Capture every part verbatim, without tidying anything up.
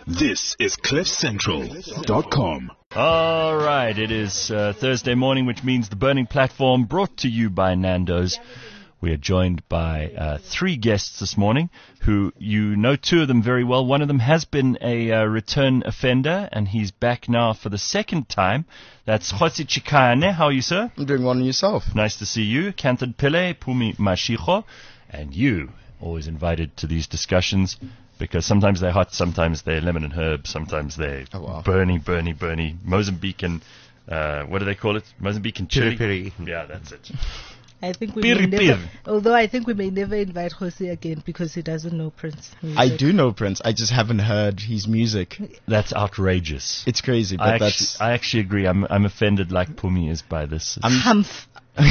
This is cliff central dot com. All right, it is uh, Thursday morning, which means the Burning Platform, brought to you by Nando's. We are joined by uh, three guests this morning who you know two of them very well. One of them has been a uh, return offender, and he's back now for the second time. That's Khosi Chikane. How are you, sir? I'm doing well on yourself. Nice to see you. Kanthan Pillay, Pumi Mashiko, and you, always invited to these discussions because sometimes they're hot, sometimes they're lemon and herb, sometimes they're oh, wow. Bernie, Bernie, Bernie, Mozambican, uh, what do they call it? Mozambican chili? Piri, piri. Yeah, that's it. I think we Piri, may piri. never, although I think we may never invite Jose again because he doesn't know Prince music. I do know Prince. I just haven't heard his music. That's outrageous. It's crazy, but I actually, that's... I actually agree. I'm I'm offended like Pumi is by this. I'm Humph.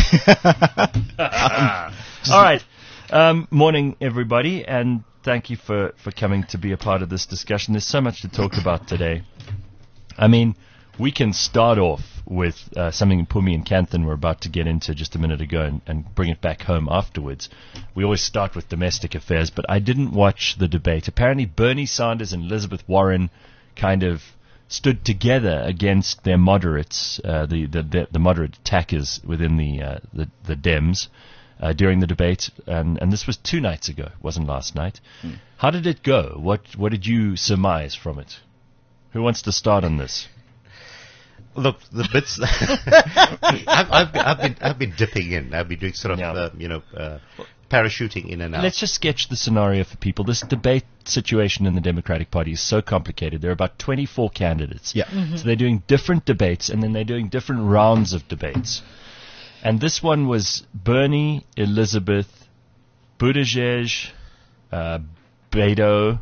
All right. Um, morning, everybody, and thank you for, for coming to be a part of this discussion. There's so much to talk about today. I mean, we can start off with uh, something Pumi and Kanthan were about to get into just a minute ago and, and bring it back home afterwards. We always start with domestic affairs, but I didn't watch the debate. Apparently Bernie Sanders and Elizabeth Warren kind of stood together against their moderates, uh, the, the, the, the moderate attackers within the, uh, the, the Dems. Uh, during the debate, and, and this was two nights ago, it wasn't last night. Hmm. How did it go? What what did you surmise from it? Who wants to start on this? Look, the bits I've, I've, I've been I've been dipping in. I've been doing sort of yeah. uh, you know uh, parachuting in and out. Let's just sketch the scenario for people. This debate situation in the Democratic Party is so complicated. There are about twenty-four candidates. Yeah. Mm-hmm. So they're doing different debates, and then they're doing different rounds of debates. And this one was Bernie, Elizabeth, Buttigieg, uh, Beto,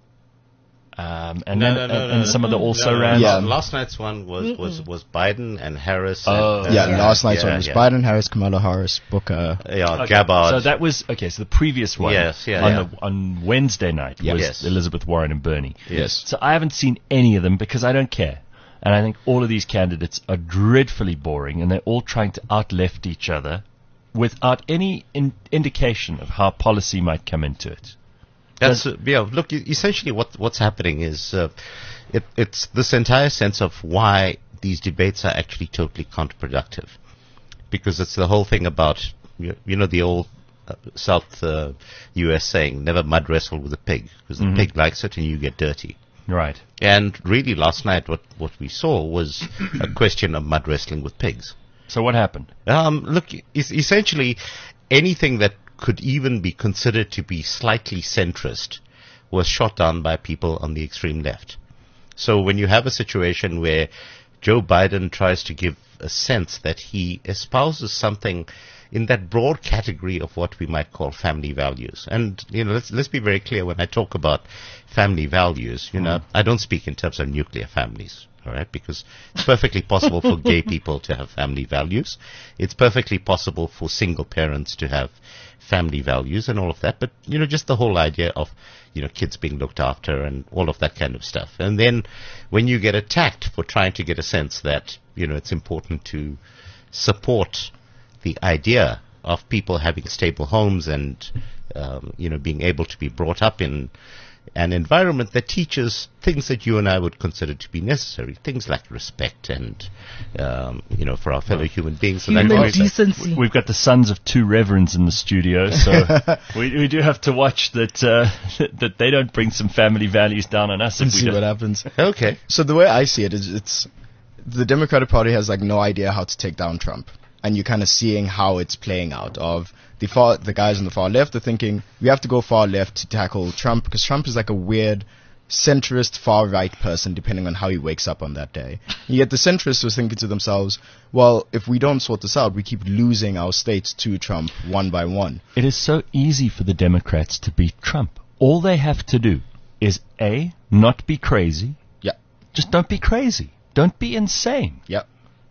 um, and, no, then, no, no, and, no, and no, some of the no, also no, ran. Yeah. Last night's one was, was, was Biden and Harris. Oh. and, yeah, uh, last night's yeah, one was yeah. Biden, Harris, Kamala Harris, Booker. Yeah, Okay, Gabbard. So that was okay. So the previous one, Yes, yeah, on yeah. the on Wednesday night Yeah. was Yes. Elizabeth Warren and Bernie. Yes. So I haven't seen any of them because I don't care, and I think all of these candidates are dreadfully boring, and they're all trying to out-left each other without any in- indication of how policy might come into it. That's uh, yeah. Look, e- essentially, what what's happening is uh, it, it's this entire sense of why these debates are actually totally counterproductive, because it's the whole thing about you, you know the old uh, South uh, U S saying, "Never mud wrestle with a pig," because Mm-hmm. the pig likes it and you get dirty. Right. And really, last night, what what we saw was a question of mud wrestling with pigs. So what happened? Um, look, es- essentially, anything that could even be considered to be slightly centrist was shot down by people on the extreme left. So when you have a situation where Joe Biden tries to give a sense that he espouses something in that broad category of what we might call family values. And, you know, let's, let's be very clear when I talk about family values, you know, I don't speak in terms of nuclear families. All right, because it's perfectly possible for gay people to have family values. It's perfectly possible for single parents to have family values and all of that. But, you know, just the whole idea of, you know, kids being looked after and all of that kind of stuff. And then when you get attacked for trying to get a sense that, you know, it's important to support the idea of people having stable homes and, um, you know, being able to be brought up in an environment that teaches things that you and I would consider to be necessary, things like respect and, um, you know, for our fellow human beings. and Human that kind of stuff. decency. We've got the sons of two reverends in the studio, so we, we do have to watch that uh, that they don't bring some family values down on us. If And we see don't. what happens. Okay. So the way I see it is, it's the Democratic Party has like no idea how to take down Trump, and you're kind of seeing how it's playing out. Of the far, the guys on the far left are thinking we have to go far left to tackle Trump because Trump is like a weird centrist far right person depending on how he wakes up on that day. And yet the centrists was thinking to themselves, well, if we don't sort this out, we keep losing our states to Trump one by one. It is so easy for the Democrats to beat Trump. All they have to do is A, not be crazy. Yeah, Just don't be crazy. Don't be insane. yeah,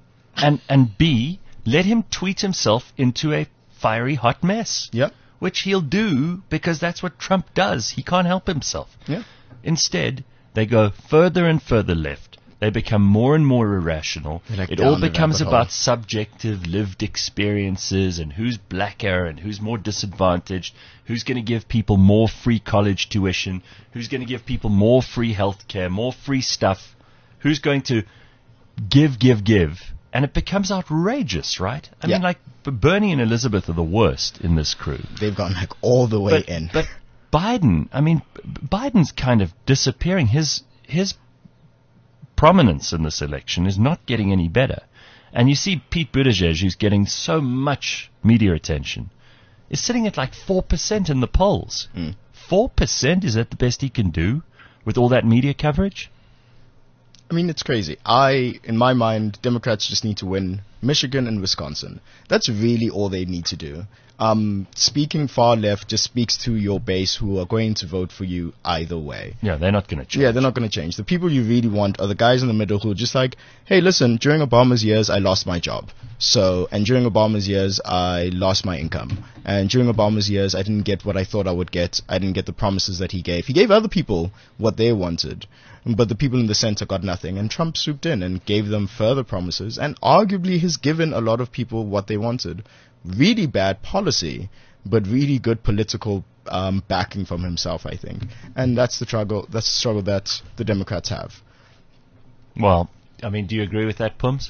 And and B, let him tweet himself into a fiery hot mess. yeah, Which he'll do because that's what Trump does. He can't help himself. yeah. Instead, they go further and further left. They become more and more irrational. Like it down all the becomes rabbit about hole. subjective lived experiences and who's blacker and who's more disadvantaged, who's going to give people more free college tuition, who's going to give people more free health care, more free stuff, who's going to give, give, give. And it becomes outrageous, right? I Yeah. mean, like, B- Bernie and Elizabeth are the worst in this crew. They've gone like all the way But, in. but Biden, I mean, B- Biden's kind of disappearing. His his prominence in this election is not getting any better. And you see Pete Buttigieg, who's getting so much media attention, is sitting at like four percent in the polls. Mm. four percent? Is that the best he can do with all that media coverage? I mean, it's crazy. I, in my mind, Democrats just need to win Michigan and Wisconsin. That's really all they need to do. Um, speaking far left just speaks to your base who are going to vote for you either way. Yeah, they're not going to change. Yeah, they're not going to change. The people you really want are the guys in the middle who are just like, hey, listen, during Obama's years, I lost my job. So, and during Obama's years, I lost my income. And during Obama's years, I didn't get what I thought I would get. I didn't get the promises that he gave. He gave other people what they wanted. But the people in the center got nothing. And Trump swooped in and gave them further promises and arguably has given a lot of people what they wanted. Really bad policy, but really good political um, backing from himself, I think. And that's the struggle. That's the struggle that the Democrats have. Well, I mean, do you agree with that, Pums?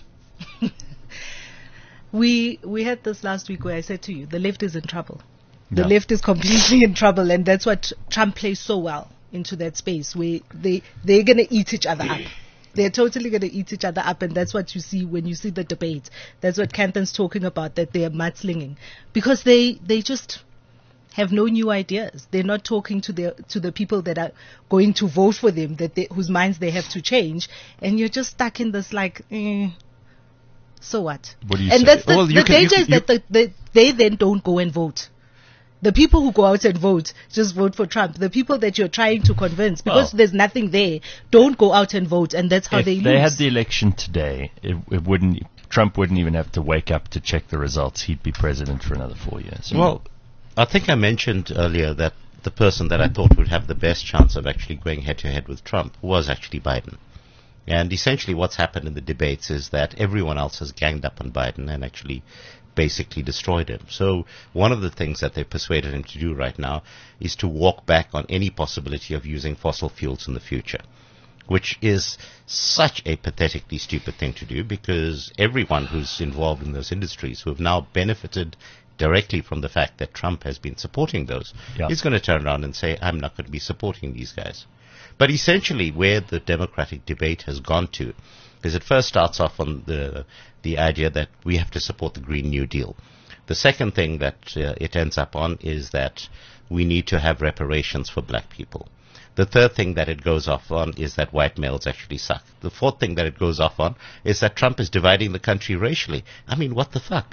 We we had this last week where I said to you, the left is in trouble. The Yeah. left is completely in trouble, and that's what Trump plays so well into that space where they they're gonna eat each other up. They're totally going to eat each other up, and that's what you see when you see the debate. That's what Kanthan's talking about, that they're mudslinging. Because they, they just have no new ideas. They're not talking to the to the people that are going to vote for them, that they, whose minds they have to change, and you're just stuck in this like, eh, so what? What do you and say? that's the, Well, you the can- you danger can- is that the, the, they then don't go and vote. The people who go out and vote just vote for Trump. The people that you're trying to convince, because Well, there's nothing there, don't go out and vote, and that's how if they they lose. had the election today, it, it wouldn't. Trump wouldn't even have to wake up to check the results. He'd be president for another four years. Well, I think I mentioned earlier that the person that I thought would have the best chance of actually going head-to-head with Trump was actually Biden. And essentially what's happened in the debates is that everyone else has ganged up on Biden and actually basically destroyed him. So one of the things that they persuaded him to do right now is to walk back on any possibility of using fossil fuels in the future, which is such a pathetically stupid thing to do, because everyone who's involved in those industries who have now benefited directly from the fact that Trump has been supporting those, Yeah. is going to turn around and say, I'm not going to be supporting these guys. But essentially where the Democratic debate has gone to is it first starts off on the the idea that we have to support the Green New Deal. The second thing that uh, it ends up on is that we need to have reparations for black people. The third thing that it goes off on is that white males actually suck. The fourth thing that it goes off on is that Trump is dividing the country racially. I mean, what the fuck?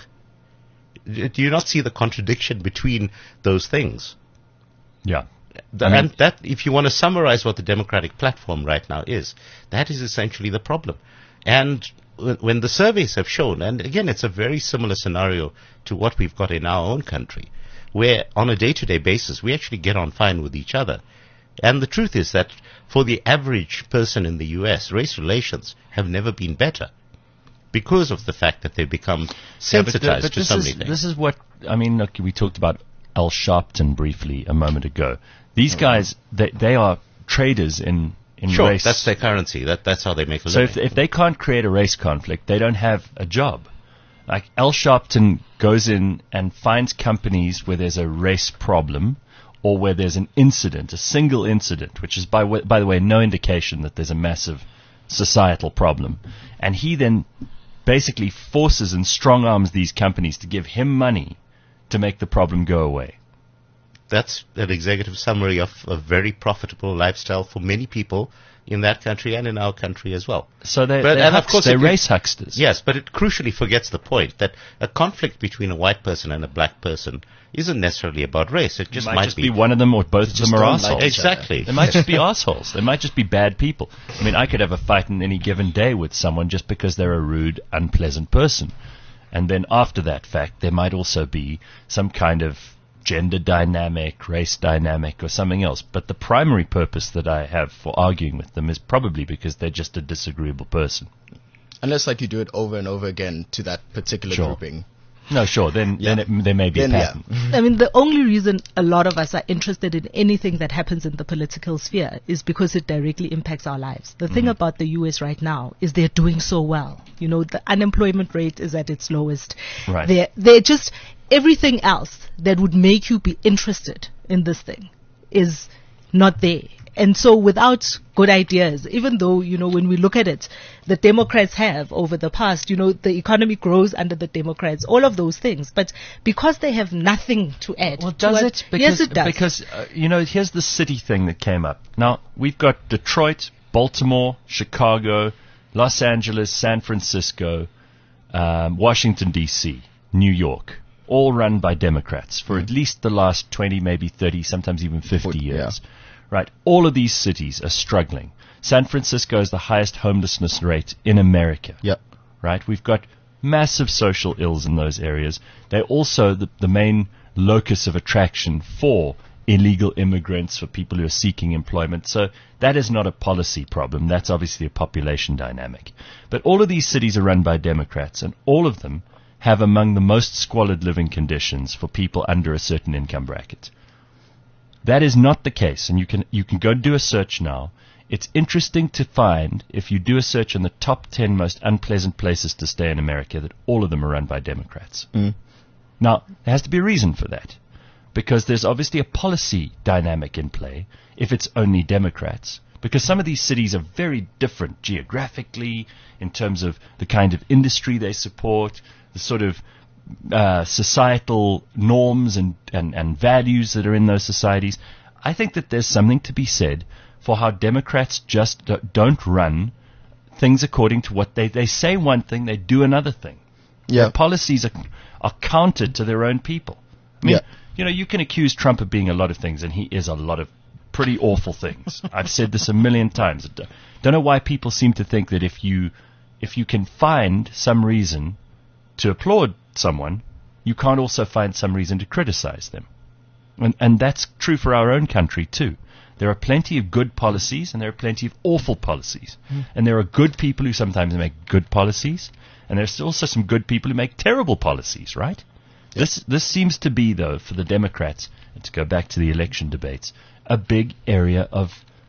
D- Do you not see the contradiction between those things? yeah. The, I mean- and that, if you want to summarize what the Democratic platform right now is, that is essentially the problem. And w- when the surveys have shown, and again, it's a very similar scenario to what we've got in our own country, where on a day-to-day basis, we actually get on fine with each other. And the truth is that for the average person in the U S, race relations have never been better because of the fact that they've become Yeah, but the- sensitized but to this so is, many things. This is what, I mean, look, we talked about Al Sharpton briefly a moment ago. These guys, they, they are traders in, in Sure, race. that's their currency. That, that's how they make a So living. if, if they can't create a race conflict, they don't have a job. Like Al Sharpton goes in and finds companies where there's a race problem or where there's an incident, a single incident, which is, by, w- by the way, no indication that there's a massive societal problem. And he then basically forces and strong arms these companies to give him money to make the problem go away. That's an executive summary of a very profitable lifestyle for many people in that country and in our country as well. So they're, But- they're, and of hucks- course they're it- race hucksters. Yes, but it crucially forgets the point that a conflict between a white person and a black person isn't necessarily about race. It just might, might just be one of them or both of just them are don't assholes. like each other. Exactly. They might just be assholes. They might just be bad people. I mean, I could have a fight in any given day with someone just because they're a rude, unpleasant person. And then after that fact, there might also be some kind of gender dynamic, race dynamic, or something else. But the primary purpose that I have for arguing with them is probably because they're just a disagreeable person. Unless, like, you do it over and over again to that particular Sure. grouping. No, sure. Then, Yeah. then it, there may be Then, a yeah. pattern. I mean, the only reason a lot of us are interested in anything that happens in the political sphere is because it directly impacts our lives. The thing about the U S right now is they're doing so well. You know, the unemployment rate is at its lowest. Right. They're, they're just, everything else that would make you be interested in this thing is not there. And so without good ideas, even though, you know, when we look at it, the Democrats have over the past, you know, the economy grows under the Democrats, all of those things. But because they have nothing to add. Well, to does what- it? Because, yes, it does. Because, uh, you know, here's the city thing that came up. Now, we've got Detroit, Baltimore, Chicago, Los Angeles, San Francisco, um, Washington, D C, New York, all run by Democrats for at least the last twenty, maybe thirty, sometimes even fifty Forty, years. Right? All of these cities are struggling. San Francisco is the highest homelessness rate in America. Yep. Right? We've got massive social ills in those areas. They're also the, the main locus of attraction for illegal immigrants, for people who are seeking employment. So that is not a policy problem. That's obviously a population dynamic. But all of these cities are run by Democrats, and all of them have among the most squalid living conditions for people under a certain income bracket. That is not the case, and you can you can go do a search now. It's interesting to find, if you do a search on the top ten most unpleasant places to stay in America, that all of them are run by Democrats. Mm. Now, there has to be a reason for that, because there's obviously a policy dynamic in play if it's only Democrats, because some of these cities are very different geographically in terms of the kind of industry they support, the sort of uh, societal norms and, and, and values that are in those societies. I think that there's something to be said for how Democrats just do- don't run things according to what they, they say one thing, they do another thing. Yeah. Their policies are, are countered to their own people. I mean, Yeah. you know, you can accuse Trump of being a lot of things, and he is a lot of pretty awful things. I've said this a million times. I d- don't know why people seem to think that if you if you can find some reason to applaud someone, you can't also find some reason to criticize them. And, and that's true for our own country, too. There are plenty of good policies, and there are plenty of awful policies. Mm. And there are good people who sometimes make good policies, and there's also some good people who make terrible policies, right? Yep. This this seems to be, though, for the Democrats, and to go back to the election debates, a big area of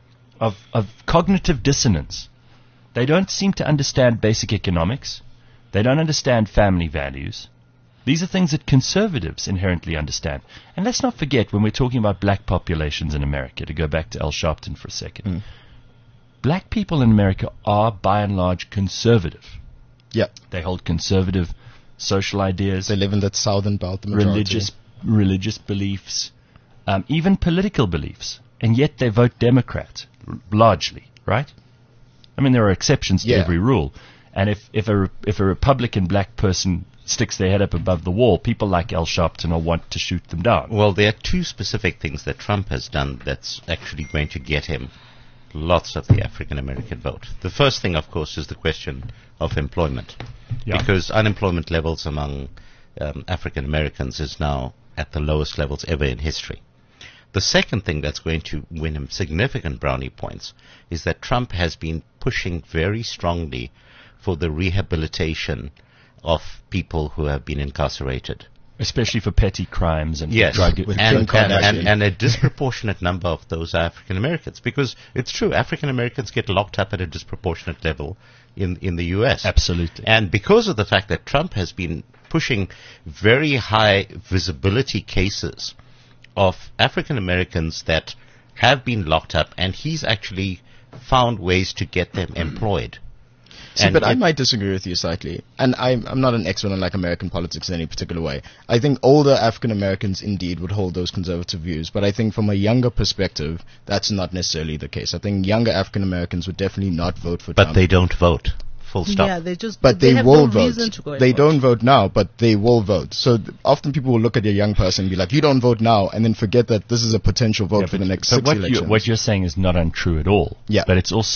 of of cognitive dissonance. They don't seem to understand basic economics. They don't understand family values. These are things that conservatives inherently understand. And let's not forget, when we're talking about black populations in America, to go back to Al Sharpton for a second, mm. black people in America are, by and large, conservative. Yeah. They hold conservative social ideas. They live in that southern belt, the majority. Religious, religious beliefs, um, even political beliefs. And yet they vote Democrat, r- largely, right? I mean, there are exceptions to yeah. every rule. And if, if, a, if a Republican black person sticks their head up above the wall, people like Al Sharpton will want to shoot them down. Well, there are two specific things that Trump has done that's actually going to get him lots of the African-American vote. The first thing, of course, is the question of employment, yeah. because unemployment levels among um, African-Americans is now at the lowest levels ever in history. The second thing that's going to win him significant brownie points is that Trump has been pushing very strongly for the rehabilitation of people who have been incarcerated. Especially for petty crimes and yes, drug and, and, and, and a disproportionate number of those are African Americans. Because it's true, African Americans get locked up at a disproportionate level in, in the U S. Absolutely. And because of the fact that Trump has been pushing very high visibility cases of African Americans that have been locked up, and he's actually found ways to get them employed. See, but I might disagree with you slightly. And I'm, I'm not an expert on like American politics in any particular way. I think older African Americans indeed would hold those conservative views. But I think from a younger perspective, that's not necessarily the case. I think younger African Americans would definitely not vote for but Trump. But they don't vote. Full stop. Yeah, they just. But they, they, have will no vote. Reason to go they vote. don't vote now, but they will vote. So th- often people will look at a young person and be like, "You don't vote now," and then forget that this is a potential vote yeah, for but, the next but six what elections. You, what you're saying is not untrue at all. Yeah. But it's also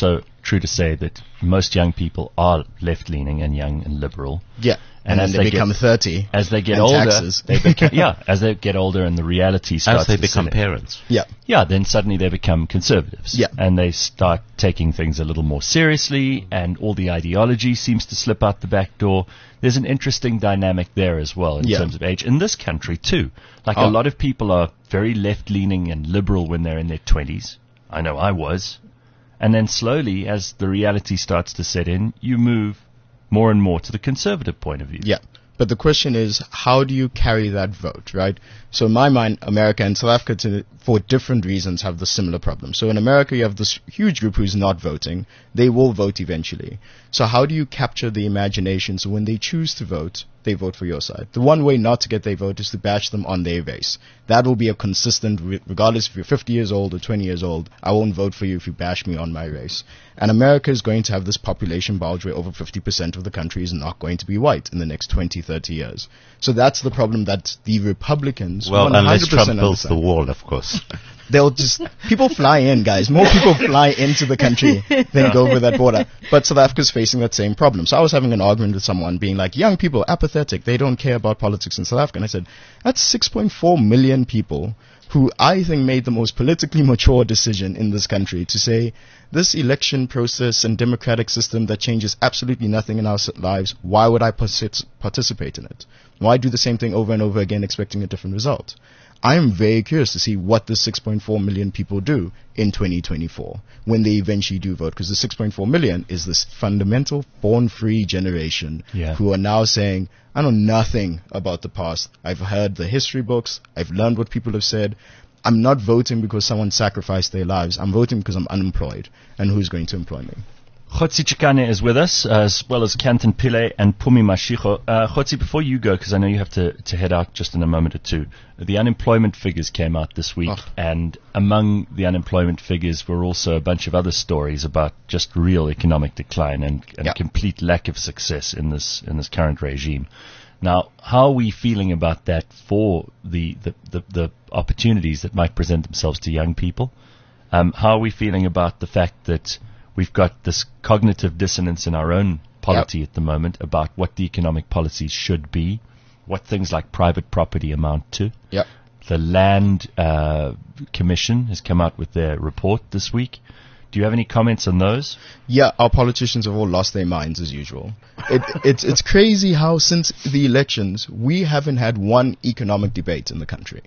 true to say that most young people are left-leaning and young and liberal. Yeah. And, And, as then they, they become get, thirty. as they get and older, taxes. they become, yeah, as they get older and the reality starts As they to become set in. parents. Yeah. Yeah, then suddenly they become conservatives. Yeah. And they start taking things a little more seriously, and all the ideology seems to slip out the back door. There's an interesting dynamic there as well in Yeah. terms of age. In this country, too. Like, Oh. a lot of people are very left-leaning and liberal when they're in their twenties. I know I was. And then slowly, as the reality starts to set in, you move more and more to the conservative point of view. Yeah. But the question is, how do you carry that vote, right? So in my mind, America and South Africa, to, for different reasons, have the similar problem. So in America, you have this huge group who's not voting. They will vote eventually. So how do you capture the imagination so when they choose to vote, they vote for your side? The one way not to get their vote is to bash them on their race. That will be a consistent, re- regardless if you're fifty years old or twenty years old, I won't vote for you if you bash me on my race. And America is going to have this population bulge where over fifty percent of the country is not going to be white in the next twenty, thirty years. So that's the problem that the Republicans Well, one hundred unless percent Trump builds the understand. wall, of course. They'll just, people fly in, guys. More people fly into the country than go over that border. But South Africa's facing that same problem. So I was having an argument with someone being like, young people, apathetic, they don't care about politics in South Africa. And I said, that's six point four million people who I think made the most politically mature decision in this country to say, this election process and democratic system that changes absolutely nothing in our s- lives, why would I partic- participate in it? Why do the same thing over and over again expecting a different result? I am very curious to see what the six point four million people do in twenty twenty-four when they eventually do vote, because the six point four million is this fundamental born-free generation Yeah. who are now saying, I know nothing about the past. I've heard the history books. I've learned what people have said. I'm not voting because someone sacrificed their lives. I'm voting because I'm unemployed. And who's going to employ me? Khotsi Chikane is with us, as well as Kantan Pillay and Pumi Mashiko. Uh, Khotsi, before you go, because I know you have to, to head out just in a moment or two, the unemployment figures came out this week, Oh. and among the unemployment figures were also a bunch of other stories about just real economic decline and, and Yeah. complete lack of success in this in this current regime. Now, how are we feeling about that for the, the, the, the opportunities that might present themselves to young people? Um, how are we feeling about the fact that we've got this cognitive dissonance in our own polity at the moment about what the economic policies should be, what things like private property amount to? Yep. The Land uh, Commission has come out with their report this week. Do you have any comments on those? Yeah, our politicians have all lost their minds as usual. It, it's it's crazy how since the elections we haven't had one economic debate in the country.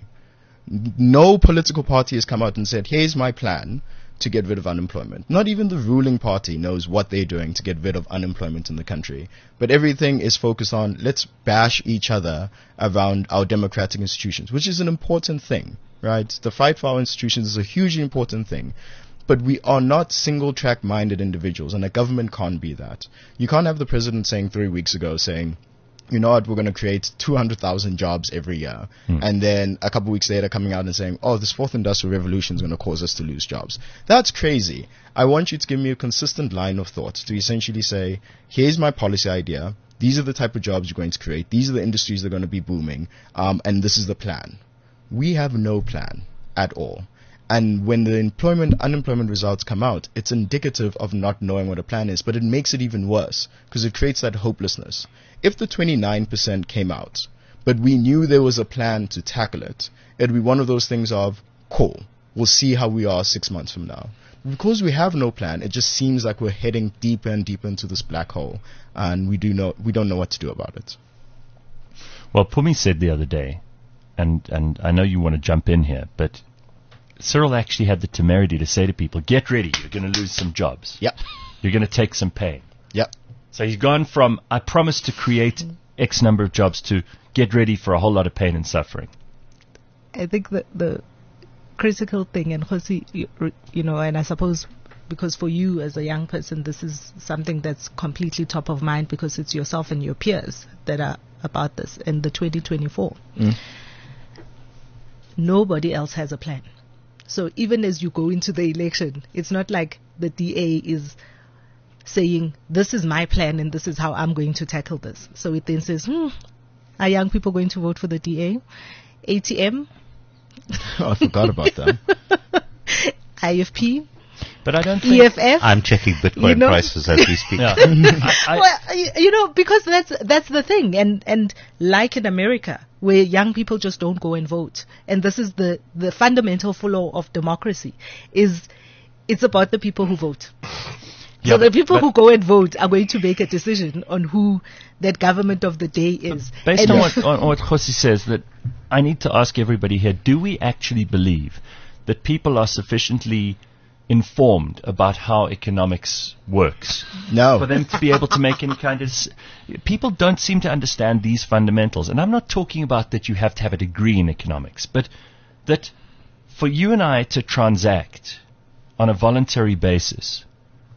N- No political party has come out and said, "Here's my plan to get rid of unemployment." Not even the ruling party knows what they're doing to get rid of unemployment in the country. But everything is focused on let's bash each other around our democratic institutions, which is an important thing, right? The fight for our institutions is a hugely important thing. But we are not single-track minded individuals, and a government can't be that. You can't have the president saying three weeks ago saying, you know what, we're going to create two hundred thousand jobs every year. And then a couple weeks later coming out and saying, oh, this fourth industrial revolution is going to cause us to lose jobs. That's crazy. I want you to give me a consistent line of thought to essentially say, here's my policy idea. These are the type of jobs you're going to create. These are the industries that are going to be booming. Um, and this is the plan. We have no plan at all. And when the employment, unemployment results come out, it's indicative of not knowing what a plan is, but it makes it even worse because it creates that hopelessness. If the twenty-nine percent came out, but we knew there was a plan to tackle it, it'd be one of those things of, cool, we'll see how we are six months from now. Because we have no plan, it just seems like we're heading deeper and deeper into this black hole, and we do know, we don't know what to do about it. Well, Pumi said the other day, and, and I know you want to jump in here, but Cyril actually had the temerity to say to people, get ready, you're going to lose some jobs. Yep. You're going to take some pain. Yep. So he's gone from, I promise to create X number of jobs to get ready for a whole lot of pain and suffering. I think the the critical thing, and Khosi, you, you know, and I suppose because for you as a young person, this is something that's completely top of mind because it's yourself and your peers that are about this in the twenty twenty-four. Mm. Nobody else has a plan. So even as you go into the election, it's not like the D A is saying, this is my plan and this is how I'm going to tackle this. So it then says, hmm, are young people going to vote for the D A? A T M? Oh, I forgot about that. I F P? But I don't think... E F F. I'm checking Bitcoin You know- prices as we speak. Yeah. I, I, well, y- you know, because that's that's the thing, and and like in America, where young people just don't go and vote, and this is the the fundamental flaw of democracy, is it's about the people who vote. Yeah, So the but- people but- who go and vote are going to make a decision on who that government of the day is. Based And- on what, on what Khosi says, that I need to ask everybody here, do we actually believe that people are sufficiently informed about how economics works No. for them to be able to make any kind of... S- people don't seem to understand these fundamentals. And I'm not talking about that you have to have a degree in economics, but that for you and I to transact on a voluntary basis,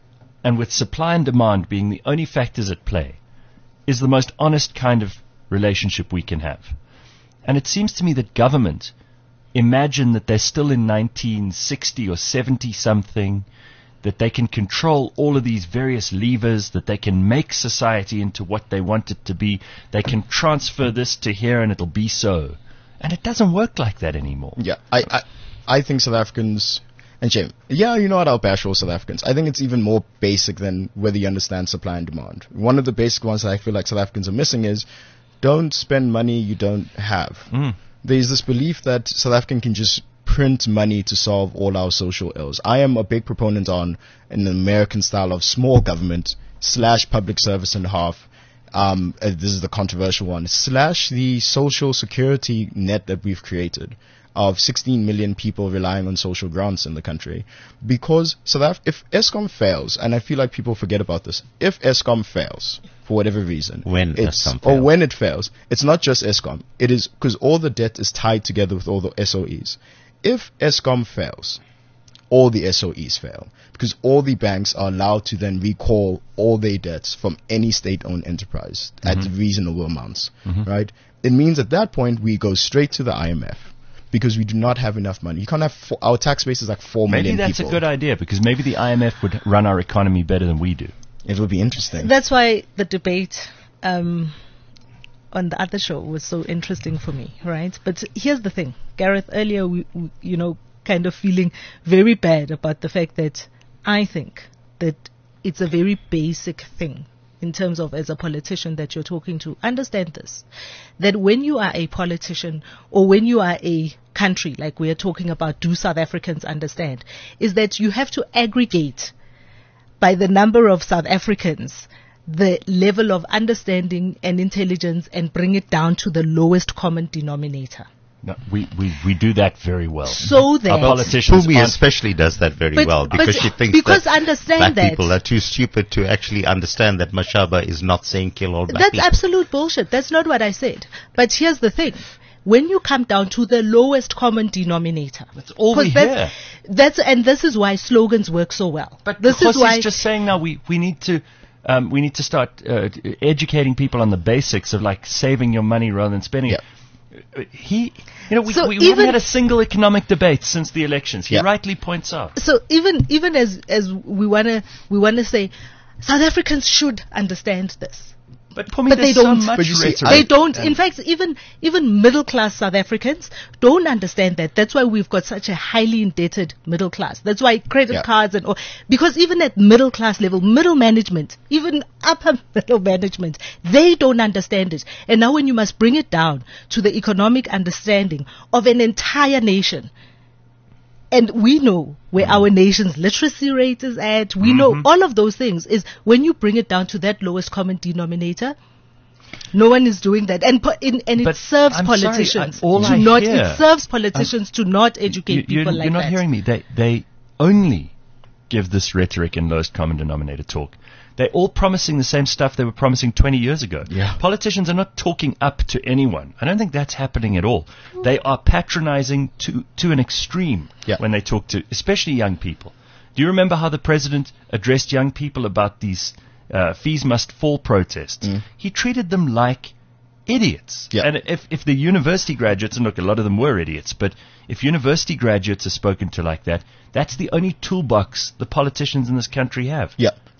and with supply and demand being the only factors at play, is the most honest kind of relationship we can have. And it seems to me that government imagine that they're still in nineteen sixty or seventy something, that they can control all of these various levers, that they can make society into what they want it to be, they can transfer this to here and it'll be so. And it doesn't work like that anymore. Yeah, I, I, I think South Africans, and shame, yeah, you know what, I'll bash all South Africans. I think it's even more basic than whether you understand supply and demand. One of the basic ones that I feel like South Africans are missing is don't spend money you don't have. Mm. There's this belief that South African can just print money to solve all our social ills. I am a big proponent on an American style of small government slash public service and half. Um, uh, this is the controversial one, slash the social security net that we've created of sixteen million people relying on social grants in the country. Because South Af- if ESCOM fails, and I feel like people forget about this, if ESCOM fails, for whatever reason, When it's, ESCOM or fails. when it fails, it's not just ESCOM. It is because all the debt is tied together with all the S O Es. If ESCOM fails, all the S O Es fail, because all the banks are allowed to then recall all their debts from any state-owned enterprise at reasonable amounts, right? It means at that point we go straight to the I M F because we do not have enough money. You can't have four, our tax base is like four Maybe million that's people. a good idea, because maybe the I M F would run our economy better than we do. It would be interesting. That's why the debate um, on the other show was so interesting for me, right? But here's the thing, Gareth. Earlier, we, we, you know, kind of feeling very bad about the fact that I think that it's a very basic thing in terms of as a politician that you're talking to. Understand this, that when you are a politician or when you are a country, like we are talking about, do South Africans understand, is that you have to aggregate by the number of South Africans the level of understanding and intelligence and bring it down to the lowest common denominator. No, we, we, we do that very well. So that Our politicians Pumi aren't- especially does that very But- well because but she thinks because that understand black that- people are too stupid to actually understand that Mashaba is not saying kill all black That's people. absolute bullshit. That's not what I said. But here's the thing. When you come down to the lowest common denominator. That's all we 'cause that's, hear. That's, and this is why slogans work so well. But this is Khosi's why just saying now we, we need to um, we need to start uh, educating people on the basics of like saving your money rather than spending Yeah. it. Uh, He, you know, we, So we haven't even- had a single economic debate since the elections. He Yeah. rightly points out. so even even as as we wanna we wanna say South Africans should understand this. But Pumi, But they there's so don't. much But you see, rhetoric. They don't. and- In fact, even even middle class South Africans don't understand that. That's why we've got such a highly indebted middle class. That's why credit Yeah. cards and all, because even at middle class level, middle management, even upper middle management, they don't understand it. And now when you must bring it down to the economic understanding of an entire nation, and we know where our nation's literacy rate is at. We know all of those things. Is when you bring it down to that lowest common denominator, no one is doing that, and po- in, and it But serves I'm sorry, politicians I- all to I not. hear- It serves politicians to not educate you, you're, people like you're not that. hearing me. They they only give this rhetoric and lowest common denominator talk. They're all promising the same stuff they were promising twenty years ago. Yeah. Politicians are not talking up to anyone. I don't think that's happening at all. They are patronizing to, to an extreme Yeah. when they talk to, especially young people. Do you remember how the president addressed young people about these uh, fees must fall protests? He treated them like idiots. Yeah. And if, if the university graduates, and look, a lot of them were idiots, but if university graduates are spoken to like that, that's the only toolbox the politicians in this country have. Yeah.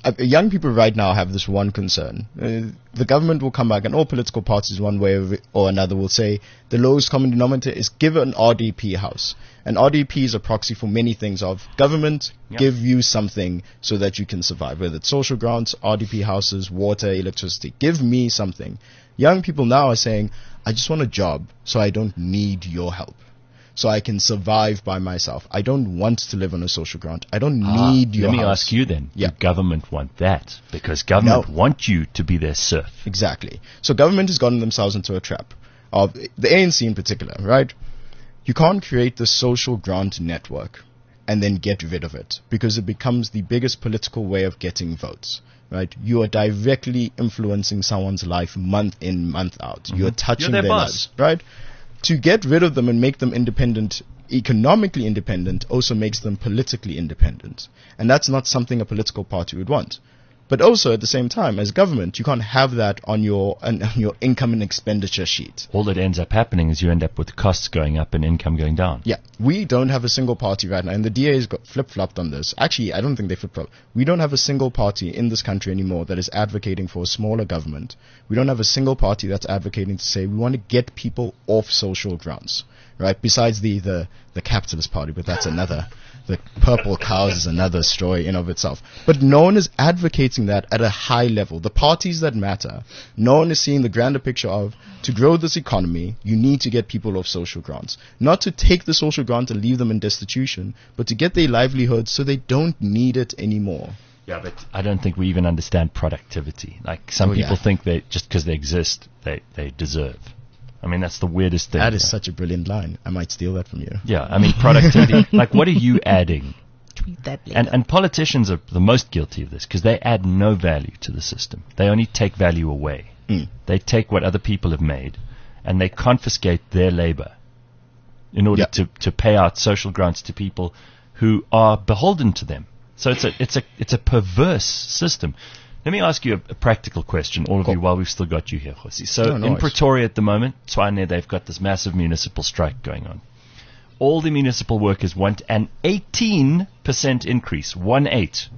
uh, young people right now have this one concern. Uh, the government will come back, and all political parties, one way or, or another, will say the lowest common denominator is give an R D P house. And R D P is a proxy for many things of government, Yep. give you something so that you can survive, whether it's social grants, R D P houses, water, electricity. Give me something. Young people now are saying, I just want a job so I don't need your help. So I can survive by myself. I don't want to live on a social grant. I don't Ah, need your Let me house. ask you then. Yeah. Do government want that? Because government No. want you to be their serf. Exactly. So government has gotten themselves into a trap of the A N C in particular, right? You can't create the social grant network and then get rid of it because it becomes the biggest political way of getting votes, right? You are directly influencing someone's life month in, month out. You're touching You're their their boss. lives, right? To get rid of them and make them independent, economically independent, also makes them politically independent. And that's not something a political party would want. But also, at the same time, as government, you can't have that on your on, on your income and expenditure sheet. All that ends up happening is you end up with costs going up and income going down. Yeah, we don't have a single party right now, and the D A's got flip-flopped on this. Actually, I don't think they flip-flopped. We don't have a single party in this country anymore that is advocating for a smaller government. We don't have a single party that's advocating to say we want to get people off social grants, right? Besides the, the, the capitalist party, but that's another. The purple cows is another story in of itself. But no one is advocating that at a high level. The parties that matter, no one is seeing the grander picture of, to grow this economy, you need to get people off social grants. Not to take the social grant and leave them in destitution, but to get their livelihood so they don't need it anymore. Yeah, but I don't think we even understand productivity. Like some Oh, people yeah. think that just because they exist, they, they deserve. I mean, that's the weirdest thing. That is such a brilliant line. I might steal that from you. Yeah, I mean, productivity. Like, what are you adding? Tweet that later. And, and politicians are the most guilty of this because they add no value to the system. They only take value away. Mm. They take what other people have made and they confiscate their labor in order Yeah. to, to pay out social grants to people who are beholden to them. So it's a, it's a, it's a perverse system. Let me ask you a, a practical question, all of Cool. you, while we've still got you here, Khosi. So No, no in worries. Pretoria at the moment, Tshwane, they've got this massive municipal strike going on. All the municipal workers want an eighteen percent increase, one eight.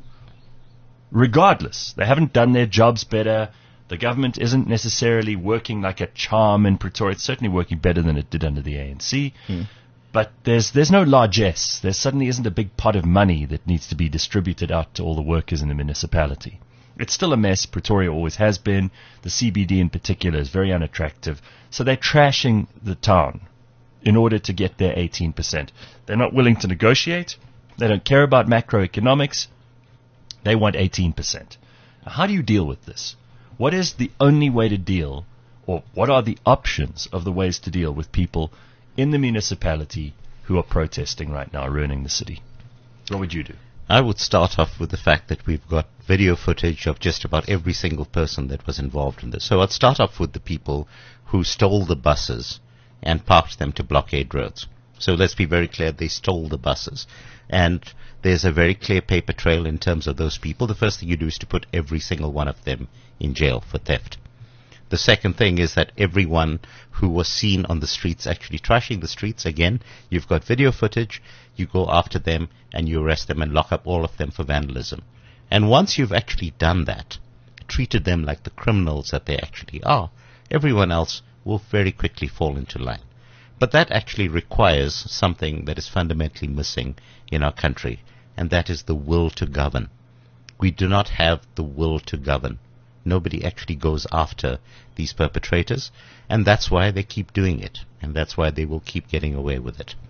Regardless, they haven't done their jobs better. The government isn't necessarily working like a charm in Pretoria. It's certainly working better than it did under the A N C. Hmm. But there's there's no largesse. There suddenly isn't a big pot of money that needs to be distributed out to all the workers in the municipality. It's still a mess. Pretoria always has been. The C B D in particular is very unattractive. So they're trashing the town in order to get their eighteen percent. They're not willing to negotiate. They don't care about macroeconomics. They want eighteen percent. Now, how do you deal with this? What is the only way to deal, or what are the options of the ways to deal with people in the municipality who are protesting right now, ruining the city? What would you do? I would start off with the fact that we've got video footage of just about every single person that was involved in this. So I'd start off with the people who stole the buses and parked them to blockade roads. So let's be very clear, they stole the buses. And there's a very clear paper trail in terms of those people. The first thing you do is to put every single one of them in jail for theft. The second thing is that everyone who was seen on the streets actually trashing the streets, again, you've got video footage, you go after them and you arrest them and lock up all of them for vandalism. And once you've actually done that, treated them like the criminals that they actually are, everyone else will very quickly fall into line. But that actually requires something that is fundamentally missing in our country, and that is the will to govern. We do not have the will to govern. Nobody actually goes after these perpetrators, and that's why they keep doing it, and that's why they will keep getting away with it.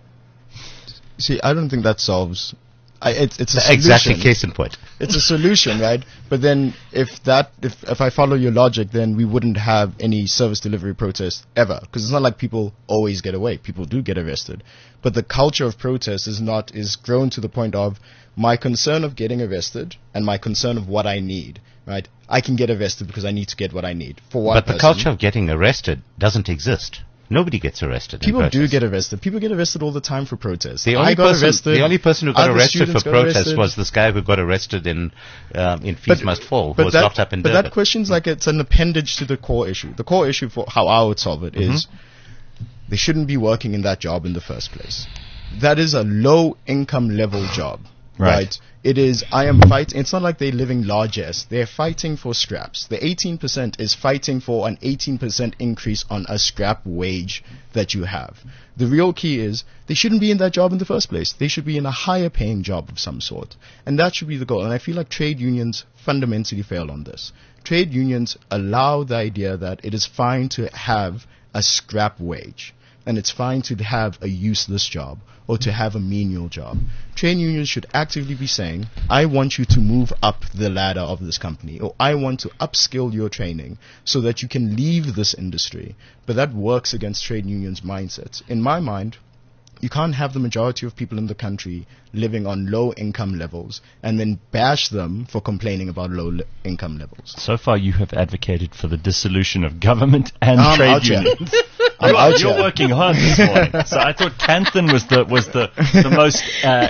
See, I don't think that solves. I, it's it's a Exactly, solution. case in point. It's a solution, right? But then, if that, if if I follow your logic, then we wouldn't have any service delivery protests ever, because it's not like people always get away. People do get arrested, but the culture of protest is not is grown to the point of my concern of getting arrested and my concern of what I need. Right? I can get arrested because I need to get what I need. For one But the person. culture of getting arrested doesn't exist. Nobody gets arrested. People in do protest. get arrested. People get arrested all the time for protests. The I only, got person, arrested. the only person who got other arrested for students got protest arrested. was this guy who got arrested in um, in Fees Must Fall, who was that, locked up in But Durban. that question's like it's an appendage to the core issue. The core issue for how I would solve it is they shouldn't be working in that job in the first place. That is a low income level job. Right. Right. It is, I am fighting, it's not like they're living largesse. They're fighting for scraps. The eighteen percent is fighting for an eighteen percent increase on a scrap wage that you have. The real key is, they shouldn't be in that job in the first place. They should be in a higher paying job of some sort. And that should be the goal. And I feel like trade unions fundamentally fail on this. Trade unions allow the idea that it is fine to have a scrap wage. And it's fine to have a useless job or to have a menial job. Trade unions should actively be saying, I want you to move up the ladder of this company, or I want to upskill your training so that you can leave this industry. But that works against trade unions' mindsets. In my mind, you can't have the majority of people in the country living on low income levels and then bash them for complaining about low li- income levels. So far, you have advocated for the dissolution of government and I'm trade out here. unions. I'm You're, out you're here. working hard this morning. So I thought Kanthan was the was the the most. Uh,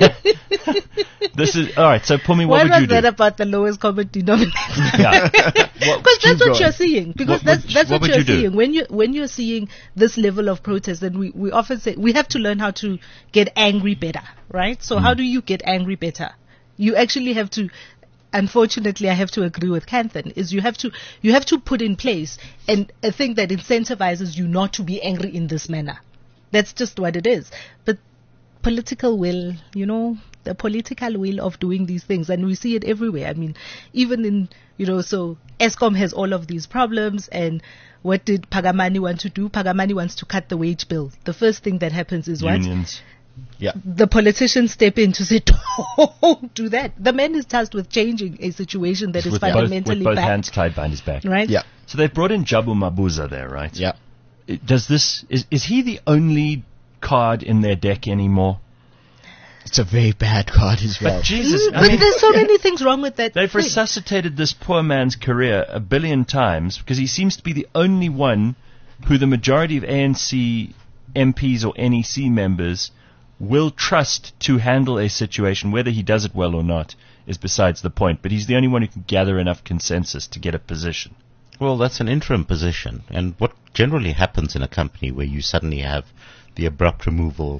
this is all right. So Pumi, what Why would was you do? that about the lowest common denominator? Yeah. Because that's keep what going. you're seeing. Because What that's would- that's what what, would you're you do? seeing when you when you're seeing this level of protest. And we we often say we have to learn how to get angry better, right? So how do you get angry better? You actually have to. Unfortunately, I have to agree with Kanthan. Is you have to you have to put in place and a thing that incentivizes you not to be angry in this manner. That's just what it is. But political will, you know, the political will of doing these things, and we see it everywhere. I mean, even in, you know, so Eskom has all of these problems, and what did Pagamani want to do? Pagamani wants to cut the wage bill. The first thing that happens is what? Unions. Yeah. The politicians step in to say, don't do that. The man is tasked with changing a situation that is With both, fundamentally with both bad. hands tied behind his back. Right? Yeah. So they've brought in Jabu Mabuza there, right? Yeah. I- Does this is is he the only card in their deck anymore? It's a very bad card as well. But Jesus, Mm, I but mean, there's so many things wrong with that. they've thing. resuscitated this poor man's career a billion times because he seems to be the only one who the majority of A N C M Ps or N E C members will trust to handle a situation. Whether he does it well or not is besides the point, but he's the only one who can gather enough consensus to get a position. Well, that's an interim position. And what generally happens in a company where you suddenly have the abrupt removal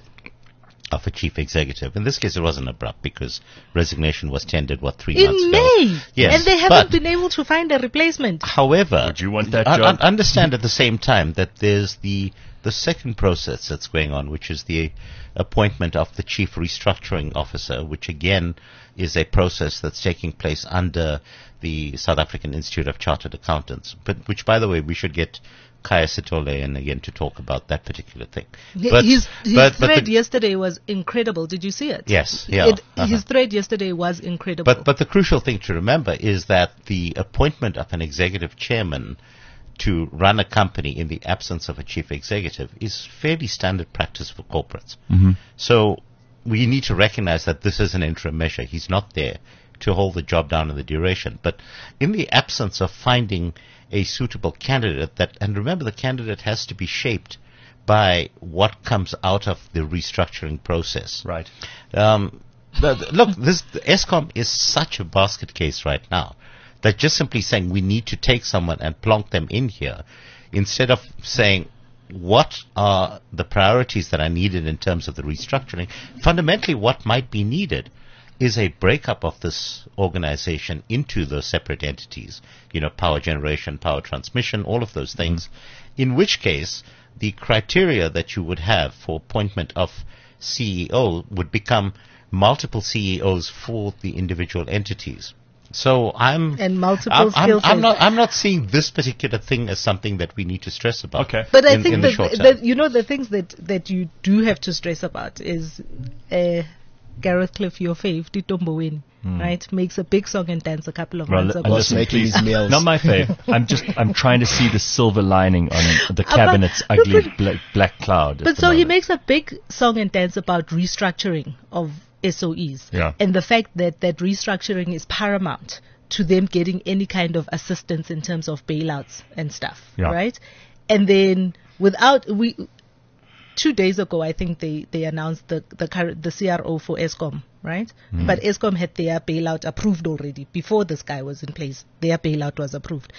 of a chief executive. In this case, it wasn't abrupt because resignation was tendered, what, three months in ago. May. Yes, And they haven't but- been able to find a replacement. However, Would you want that I- job? I understand at the same time that there's the the second process that's going on, which is the appointment of the chief restructuring officer, which again is a process that's taking place under the South African Institute of Chartered Accountants. But which, by the way, we should get Kaya Sitole in again to talk about that particular thing. But- his his but- but thread the- yesterday was incredible. Did you see it? Yes, yeah, It, uh-huh. His thread yesterday was incredible. But but the crucial thing to remember is that the appointment of an executive chairman to run a company in the absence of a chief executive is fairly standard practice for corporates. Mm-hmm. So we need to recognize that this is an interim measure. He's not there to hold the job down in the duration. But in the absence of finding a suitable candidate, that and remember the candidate has to be shaped by what comes out of the restructuring process. Right. Um, the, the- look, this the ESCOM is such a basket case right now that just simply saying we need to take someone and plonk them in here, instead of saying what are the priorities that are needed in terms of the restructuring, fundamentally what might be needed is a breakup of this organization into those separate entities, you know, power generation, power transmission, all of those things, in which case the criteria that you would have for appointment of C E O would become multiple C E Os for the individual entities. So I'm And multiple I'm, I'm, skill I'm sets. not I'm not seeing this particular thing as something that we need to stress about. Okay. But I in, think in the that, short term. that you know the things that that you do have to stress about is uh, Gareth Cliff, your fave, Tito Mboweni, right? Makes a big song and dance a couple of Well, months li- ago. Was listen, making please. his meals. Not my fave. I'm just I'm trying to see the silver lining on the Uh, cabinet's but- ugly but- black, black cloud. at But the so he moment. makes a big song and dance about restructuring of S O Es. Yeah. And the fact that that restructuring is paramount to them getting any kind of assistance in terms of bailouts and stuff. Yeah. Right? And then without we two days ago I think they, they announced the the current the C R O for ESCOM, right? But ESCOM had their bailout approved already before this guy was in place. Their bailout was approved.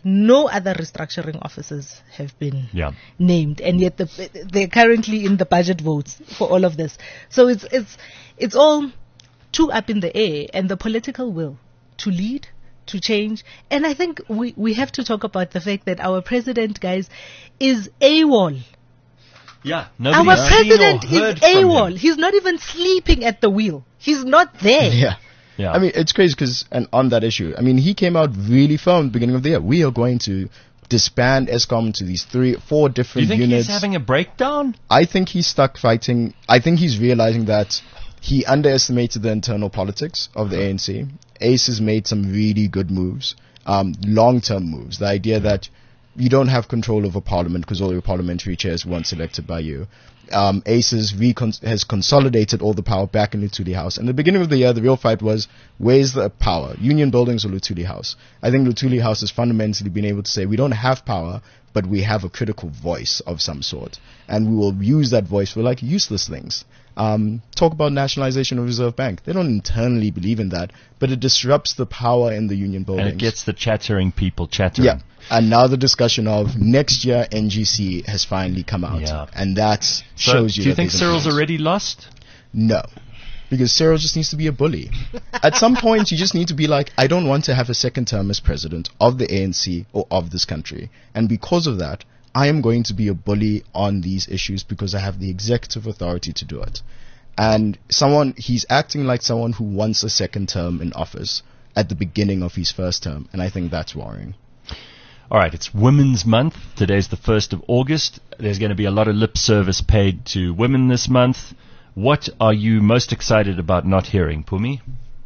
No other restructuring officers have been Yeah. named, and yet the, they're currently in the budget votes for all of this. So it's it's it's all too up in the air, and the political will to lead, to change. And I think we, we have to talk about the fact that our president, guys, is AWOL. Yeah, Our nobody's president seen or heard is from AWOL. him. He's not even sleeping at the wheel. He's not there. Yeah. Yeah. I mean, it's crazy because, and on that issue, I mean, he came out really firm at the beginning of the year. We are going to disband ESCOM into these three, four Do you different think units. he's having a breakdown? I think he's stuck fighting. I think he's realizing that he underestimated the internal politics of the A N C. Ace has made some really good moves, um, long-term moves. The idea that you don't have control over parliament because all your parliamentary chairs weren't selected by you. Um, Ace has, recon- has consolidated all the power back in Lutuli House. And the beginning of the year, the real fight was, where's the power? Union Buildings or Lutuli House? I think Lutuli House has fundamentally been able to say, we don't have power, but we have a critical voice of some sort. And we will use that voice for like useless things. Um, talk about nationalization of Reserve Bank. They don't internally believe in that, but it disrupts the power in the Union Buildings. And it gets the chattering people chattering. Yeah. And now the discussion of next year N G C has finally come out. Yeah. And that So, shows you do you that think there's Cyril's influence. already lost? No. Because Cyril just needs to be a bully. At some point, you just need to be like, I don't want to have a second term as president of the A N C or of this country. And because of that, I am going to be a bully on these issues because I have the executive authority to do it. And someone, he's acting like someone who wants a second term in office at the beginning of his first term. And I think that's worrying. All right, it's Women's Month. Today's the first of August. There's going to be a lot of lip service paid to women this month. What are you most excited about not hearing, Pumi?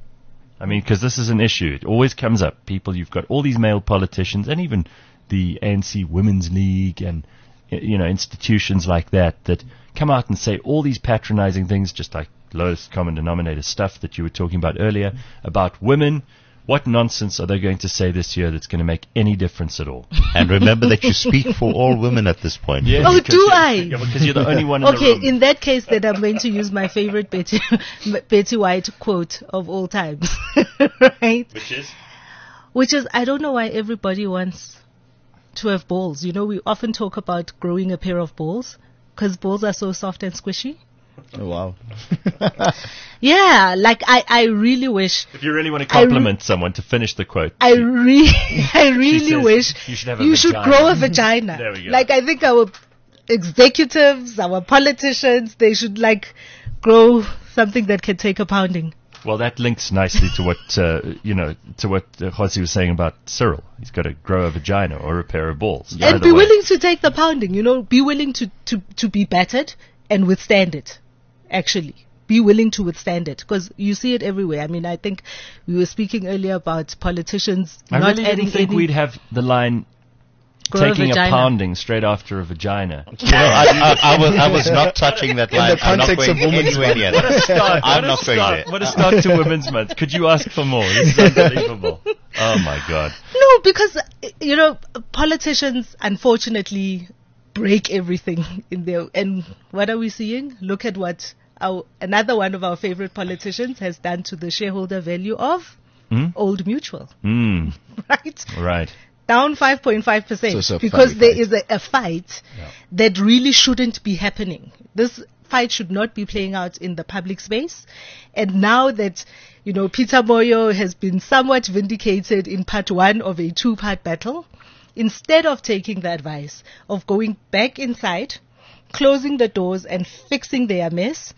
I mean, because this is an issue. It always comes up. People, you've got all these male politicians and even the A N C Women's League and, you know, institutions like that that come out and say all these patronizing things, just like lowest common denominator stuff that you were talking about earlier about women. What nonsense are they going to say this year that's going to make any difference at all? And remember that you speak for all women at this point. Yeah, Oh, because do you're- I? Yeah, because you're the only one in the Okay, room. in that case, then I'm going to use my favorite Betty, Betty White quote of all times, right? Which is? Which is, I don't know why everybody wants to have balls. You know, we often talk about growing a pair of balls because balls are so soft and squishy. Oh, wow. Yeah, like I, I really wish, If you really want to I re- compliment someone, to finish the quote. I really, I really says wish you should have a you should vagina. grow a vagina. There we go. Like I think our executives, our politicians, they should like grow something that can take a pounding. Well, that links nicely to what, uh, you know, to what uh, Jose was saying about Cyril. He's got to grow a vagina or a pair of balls. And Either be way. willing to take the pounding, you know, be willing to, to, to be battered and withstand it, actually. Be willing to withstand it because you see it everywhere. I mean, I think we were speaking earlier about politicians I not really adding didn't think any we'd have the line grow a taking a, vagina. pounding straight after a vagina. No, I, I, I, was, I was not touching that line. the I'm not context going of women's anywhere near What a that. start. I'm what not a going start. there. What a start to Women's Month. Could you ask for more? This is unbelievable. Oh, my God. No, because, uh, you know, politicians, unfortunately, break everything in there. And what are we seeing? Look at what our another one of our favorite politicians has done to the shareholder value of Hmm? Old Mutual, Mm, right? right. Down five point five percent So it's a because funny there fight. is a, a fight that really shouldn't be happening. This fight should not be playing out in the public space. And now that, you know, Peter Moyo has been somewhat vindicated in part one of a two-part battle, instead of taking the advice of going back inside, closing the doors and fixing their mess,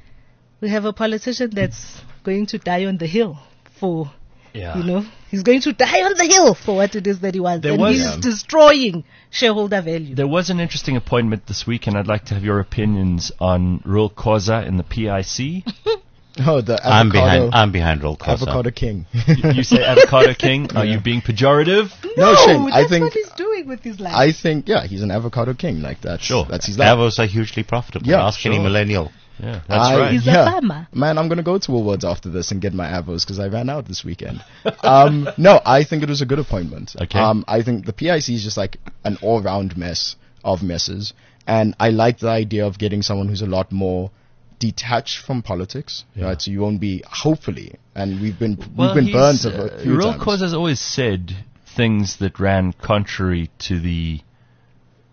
we have a politician that's going to die on the hill for, Yeah. you know, he's going to die on the hill for what it is that he wants. There and was- he's Yeah. destroying shareholder value. There was an interesting appointment this week, and I'd like to have your opinions on Rul Khoza in the P I C. Oh, the avocado, I'm behind. I'm behind Roll Khoza. avocado king. you, you say avocado king. Are you being pejorative? No, Shane, I that's think- what he's doing with his life. I think, yeah, he's an avocado king. Like that's Sure. that's his life. Avos are hugely profitable. Yeah, Ask any sure. millennial. Yeah, that's I- right. He's a yeah. farmer. Man, I'm gonna go to Woolworths after this and get my avos because I ran out this weekend. um, no, I think it was a good appointment. Okay. Um, I think the P I C is just like an all-round mess of messes, and I like the idea of getting someone who's a lot more detached from politics. Right, so you won't be, hopefully, and we've been Well, we've been burnt he's, a uh, few Rul times. Khoza has always said things that ran contrary to the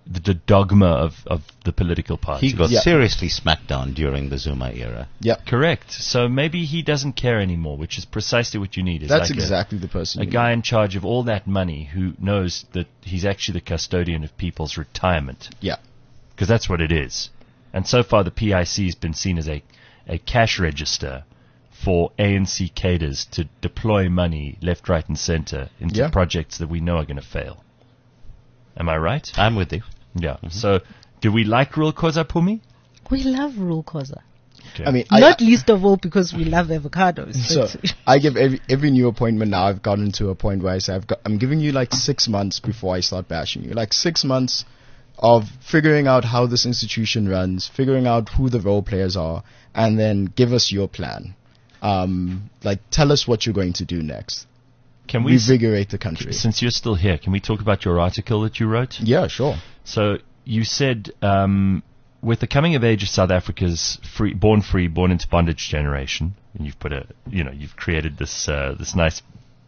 the, the dogma of, of the political party. He got Yeah. seriously smacked down during the Zuma era. Yeah, Correct. So maybe he doesn't care anymore, which is precisely what you need. Is that's like a- exactly the person. A you guy need. in charge of all that money who knows that he's actually the custodian of people's retirement. Yeah. Because that's what it is. And so far the P I C has been seen as a, a cash register for A N C cadres to deploy money left, right and center into Yeah. projects that we know are going to fail. Am I right? I'm with you. Yeah. So do we like Rule Khoza Phumi? We love Rule Khoza. Okay. I mean, I, Not least of all because we love avocados. So but- I give every every new appointment now. I've gotten to a point where I say I've got, I'm giving you like six months before I start bashing you. Like six months of figuring out how this institution runs, figuring out who the role players are, and then give us your plan. Um, like tell us what you're going to do next. Can we, s- Revigorate the country. since you're still here, can we talk about your article that you wrote? Yeah, sure. So you said, um, with the coming of age of South Africa's free, born free, born into bondage generation, and you've put a, you know, you've created this uh, this nice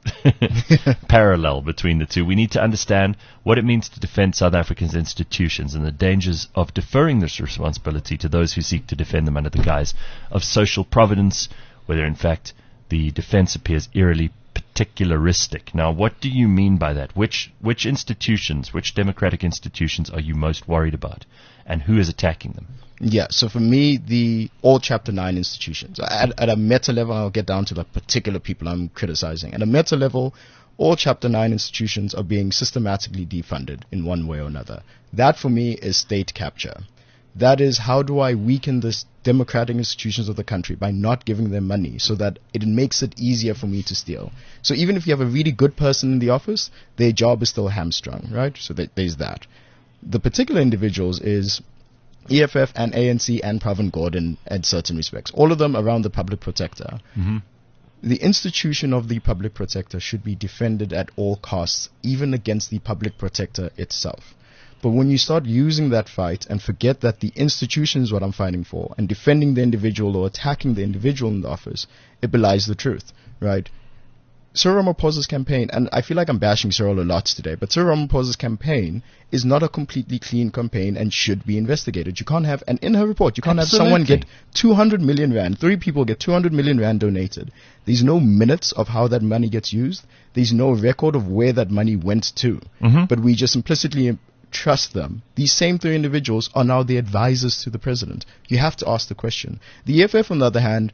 parallel between the two. We need to understand what it means to defend South Africa's institutions and the dangers of deferring this responsibility to those who seek to defend them under the guise of social providence, whether in fact the defense appears eerily particularistic. Now, what do you mean by that? Which which institutions, which democratic institutions are you most worried about, and who is attacking them? Yeah, so for me, the all Chapter nine institutions, at, at a meta level, I'll get down to the particular people I'm criticizing. At a meta level, all Chapter nine institutions are being systematically defunded in one way or another. That for me is state capture. That is, how do I weaken the democratic institutions of the country by not giving them money so that it makes it easier for me to steal. So even if you have a really good person in the office, their job is still hamstrung, right? So th- there's that. The particular individuals is E F F and A N C and Pravin Gordhan in certain respects. All of them around the public protector. Mm-hmm. The institution of the public protector should be defended at all costs, even against the public protector itself. But when you start using that fight and forget that the institution is what I'm fighting for, and defending the individual or attacking the individual in the office, it belies the truth, right? Cyril Ramaphosa's campaign, and I feel like I'm bashing Cyril a lot today, but Cyril Ramaphosa's campaign is not a completely clean campaign and should be investigated. You can't have, and in her report, you can't Absolutely. have someone get two hundred million rand, three people get two hundred million rand donated. There's no minutes of how that money gets used. There's no record of where that money went to. Mhm. But we just implicitly trust them. These same three individuals are now the advisors to the president. You have to ask the question. The E F F, on the other hand,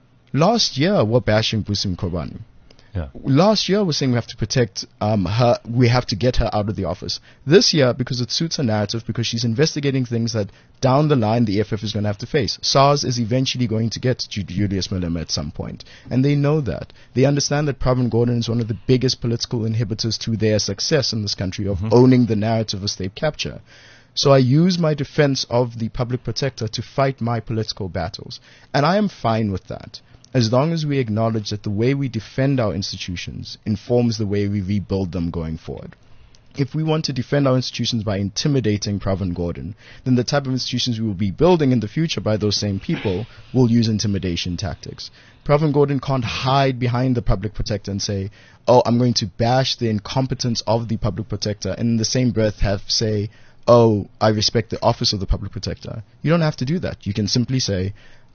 last year were bashing Busim Kobani. Yeah. Last year, we're saying we have to protect um, her. We have to get her out of the office. This year, because it suits her narrative, because she's investigating things that down the line the E F F is going to have to face. SARS is eventually going to get Ju- Julius Malema at some point, and they know that. They understand that Pravin Gordhan is one of the biggest political inhibitors to their success in this country of owning the narrative of state capture. So I use my defense of the public protector to fight my political battles, and I am fine with that, as long as we acknowledge that the way we defend our institutions informs the way we rebuild them going forward. If we want to defend our institutions by intimidating Pravin Gordhan, then the type of institutions we will be building in the future by those same people will use intimidation tactics. Pravin Gordhan can't hide behind the public protector and say, oh, I'm going to bash the incompetence of the public protector, and in the same breath have say, oh, I respect the office of the public protector. You don't have to do that. You can simply say,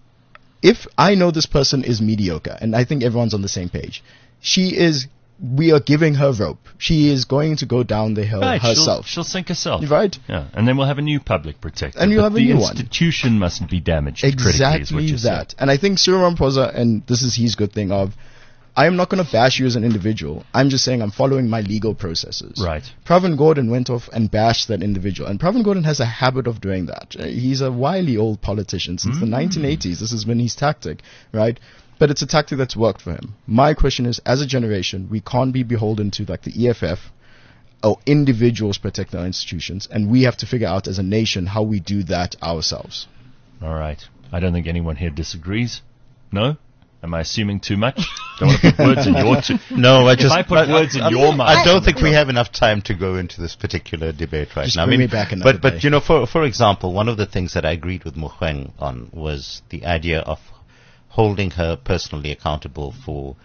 if I know this person is mediocre, and I think everyone's on the same page, she is, we are giving her rope. She is going to go down the hill Right, herself. She'll, she'll sink herself. Right? Yeah, and then we'll have a new public protector. And you'll but have a the new one. institution mustn't be damaged critically, is what Exactly you're saying. that. And I think Cyril Ramaphosa, and this is his good thing of, I am not going to bash you as an individual. I'm just saying I'm following my legal processes. Right. Pravin Gordhan went off and bashed that individual. And Pravin Gordhan has a habit of doing that. Uh, He's a wily old politician since the nineteen eighties. This has been his tactic, right? But it's a tactic that's worked for him. My question is, as a generation, we can't be beholden to like the E F F or individuals protecting our institutions. And we have to figure out as a nation how we do that ourselves. All right. I don't think anyone here disagrees. No? Am I assuming too much? Don't want to put words in your... T- No, I if just I put words in I, your mind... I don't think we have enough time to go into this particular debate right Just now. bring I mean, me back another but but day. you know, for for example, one of the things that I agreed with Mogoeng on was the idea of holding her personally accountable for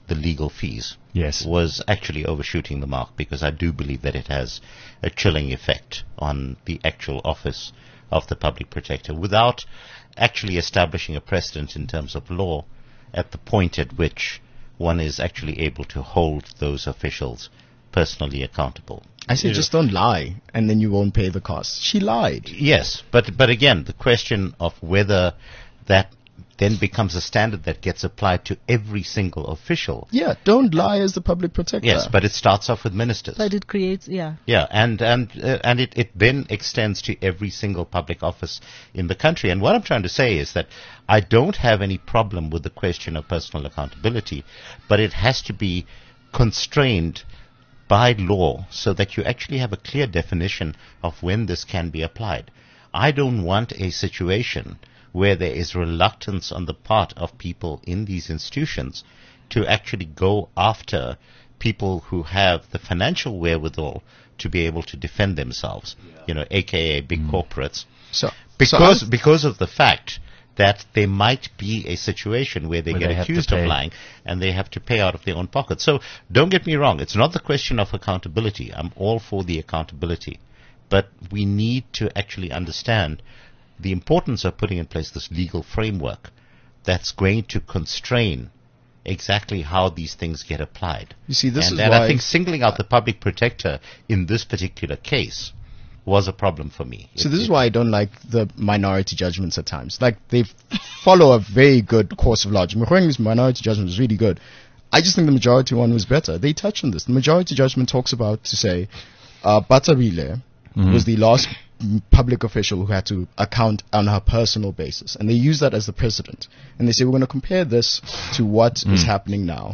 the legal fees Yes. was actually overshooting the mark, because I do believe that it has a chilling effect on the actual office of the public protector without actually establishing a precedent in terms of law at the point at which one is actually able to hold those officials personally accountable. I say You know, just don't lie, and then you won't pay the cost. She lied. Yes, but but again, the question of whether that then becomes a standard that gets applied to every single official. Yeah, don't lie as the public protector. Yes, but it starts off with ministers. But it creates, yeah. Yeah, and and uh, and it, it then extends to every single public office in the country. And what I'm trying to say is that I don't have any problem with the question of personal accountability, but it has to be constrained by law so that you actually have a clear definition of when this can be applied. I don't want a situation where there is reluctance on the part of people in these institutions to actually go after people who have the financial wherewithal to be able to defend themselves, you know, aka big Mm. corporates, So because so I- because of the fact that there might be a situation where they Where get they have to accused of pay. lying and they have to pay out of their own pocket. So don't get me wrong, it's not the question of accountability. I'm all for the accountability. But we need to actually understand the importance of putting in place this legal framework that's going to constrain exactly how these things get applied. You see, this and, is and why I think singling out the public protector in this particular case was a problem for me. So It- this is it- why I don't like the minority judgments at times. Like, they follow a very good course of logic. Mkhwengi's minority judgment is really good. I just think the majority one was better. They touch on this. The majority judgment talks about, to say, uh, Batarile Mhm. was the last m- public official who had to account on her personal basis. And they use that as the precedent. And they say, we're going to compare this to what is happening now.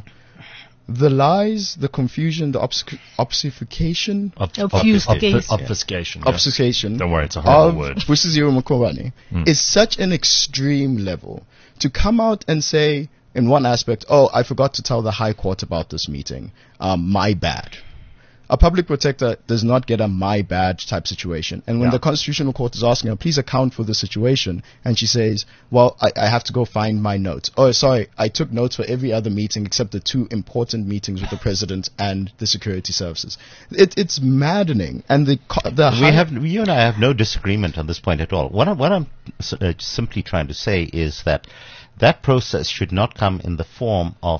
The lies, the confusion, the obsc- obfuscation, Ob- Obfuscation. obf- obfuscation. yeah. obfuscation Don't worry, it's a horrible of word. Busiziro Mkhwebane is such an extreme level to come out and say in one aspect, oh, I forgot to tell the High Court about this meeting. Um, my bad. A public protector does not get a my bad type situation. And when Yeah. the Constitutional Court is asking her, please account for the situation, and she says, well, I, I have to go find my notes. Oh, sorry, I took notes for every other meeting except the two important meetings with the President and the security services. It, it's maddening. And the, co- the we high- have, you and I have no disagreement on this point at all. What, I, what I'm s- uh, simply trying to say is that that process should not come in the form of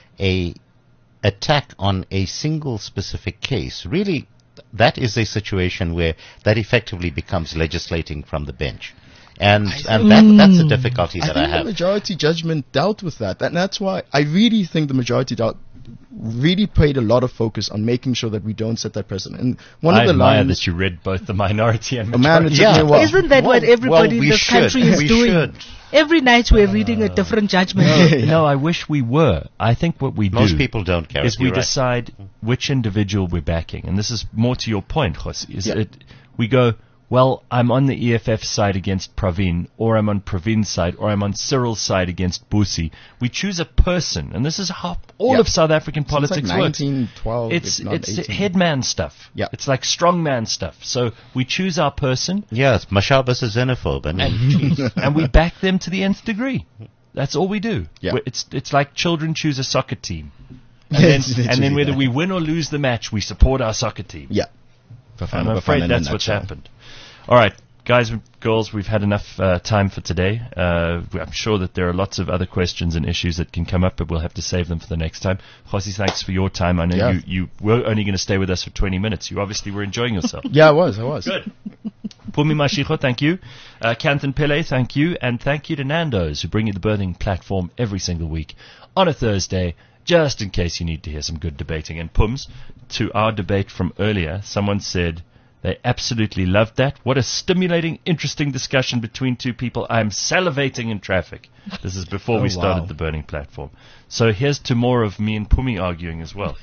a attack on a single specific case. Really, that is a situation where that effectively becomes legislating from the bench. And, and that, that's the difficulty I that think I the have. majority judgment dealt with that, and that's why I really think the majority dealt, really paid a lot of focus on making sure that we don't set that precedent. And one I of the admire lines, that you read both the minority and Oh, man, majority. it took me a while. Isn't that what Well- everybody well, in we this should. country is We doing? should. Every night we're reading a different judgment. No, no, I wish we were. I think what we do Most people don't care. is we You're right. decide which individual we're backing. And this is more to your point, Khosi, is Yeah. it we go, well, I'm on the E F F side against Praveen, or I'm on Praveen's side, or I'm on Cyril's side against Busi. We choose a person, and this is how all Yeah. of South African it's like politics works. nineteen twelve, It's if not it's eighteen. headman stuff. Yeah. It's like strongman stuff. So we choose our person, Yeah, it's Mashaba is a xenophobe. I mean, geez. and we back them to the nth degree. That's all we do. Yeah. We're- It's it's like children choose a soccer team, and then, It's and then literally whether that. we win or lose the match, we support our soccer team. Yeah. For fun- I'm for fun afraid in a that's what's nutshell. happened. All right, guys and girls, we've had enough uh, time for today. Uh, I'm sure that there are lots of other questions and issues that can come up, but we'll have to save them for the next time. Khosi, thanks for your time. I know Yeah. you, you were only going to stay with us for twenty minutes. You obviously were enjoying yourself. Yeah, I was, I was. Good. Pumi Mashiko, thank you. Uh, Kanthan Pele, thank you. And thank you to Nando's, who bring you the birthing platform every single week on a Thursday, just in case you need to hear some good debating. And Pums, to our debate from earlier, someone said they absolutely loved that. What a stimulating, interesting discussion between two people. I'm salivating in traffic. This is before Oh, we started wow. the burning platform. So here's to more of me and Pumi arguing as well.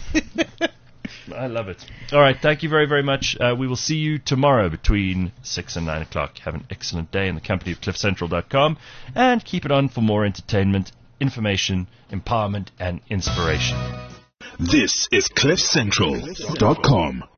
I love it. All right, thank you very, very much. Uh, we will see you tomorrow between six and nine o'clock. Have an excellent day in the company of cliff central dot com, and keep it on for more entertainment, information, empowerment, and inspiration. This is cliff central dot com.